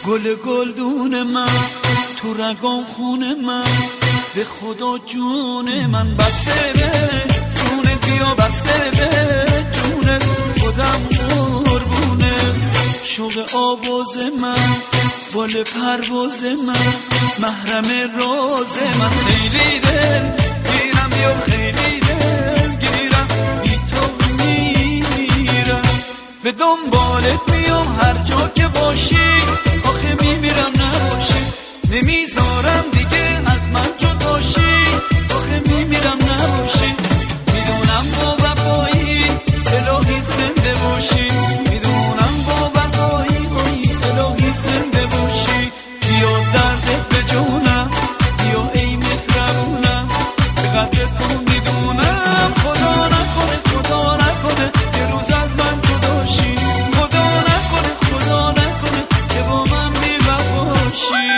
گل گلدون من تو رگام خون من، به خدا جون من بسته به جونت، بیا بسته به جونت، خودم قربونه. شوق آواز من، بال پرواز من، محرم راز من، خیلی دل گیرم، بیا خیلی دل گیرم، بی تو میمیرم، به دنبالت میام هر جا که باشی، آخه میمیرم نباشی، نمیذارم دیگه از من جدا شی، آخه میمیرم نباشی، میدونم با وفایی الهی زنده باشی، میدونم با وفایی الهی زنده باشی، بیا دردت به جونم، بیا ای مهربونم، به قدر تو میدونم، خدا نکنه خدا نکنه یه روز از من جدا شی، خدا نکنه که با من بی‌وفاشی.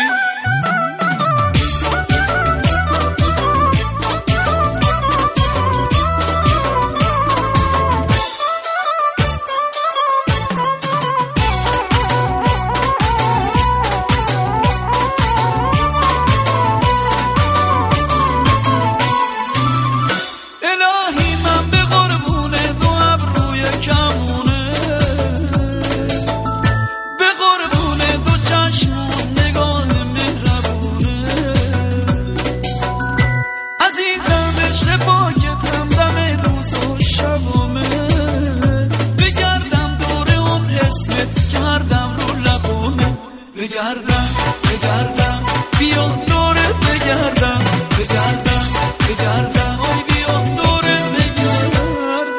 بگردم بیا دورت بگردم، بگردم آی بیا دورت بگردم.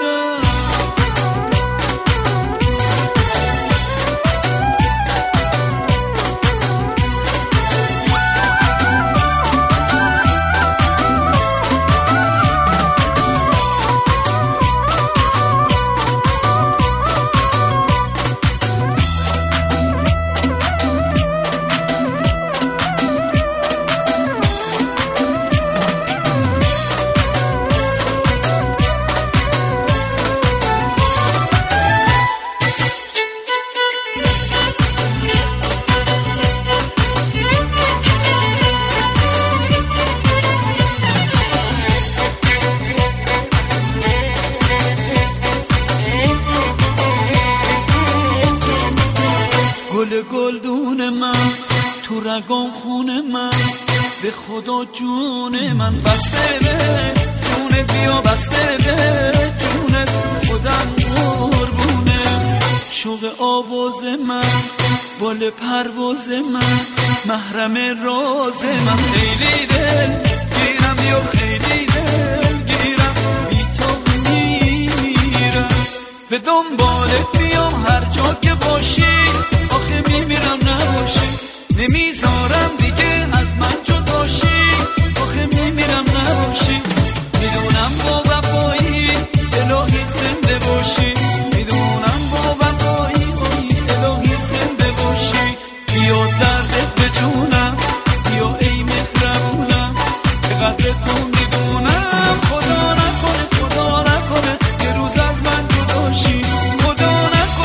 گل گلدون من تو رگام خون من، به خدا جون من بسته به جونت، بیا بسته به جونت، خودم قربونه. شوق آواز من، بال پرواز من، محرم راز من، خیلی دل گیرم، بیا خیلی دل گیرم، بی تو میمیرم، به دنبالت میام هر جا که باشی، آخه میمیرم نباشی، نمیذارم دیگه از من جدا شی، آخه میمیرم نباشی، میدونم با وفایی الهی زنده باشی، میدونم با وفایی الهی زنده باشی، بیا دردت به جونم، بیا ای مهربونم، به قدر تو میدونم، خدا نکنه یه روز از من جدا شی، خدا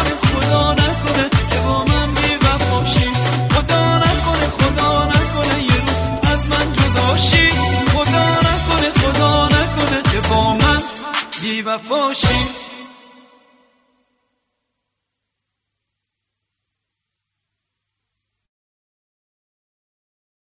نکنه که با من بی‌وفاشی، خدا نکنه یه روز از من جدا شی، خدا نکنه که با من بی‌وفاشی.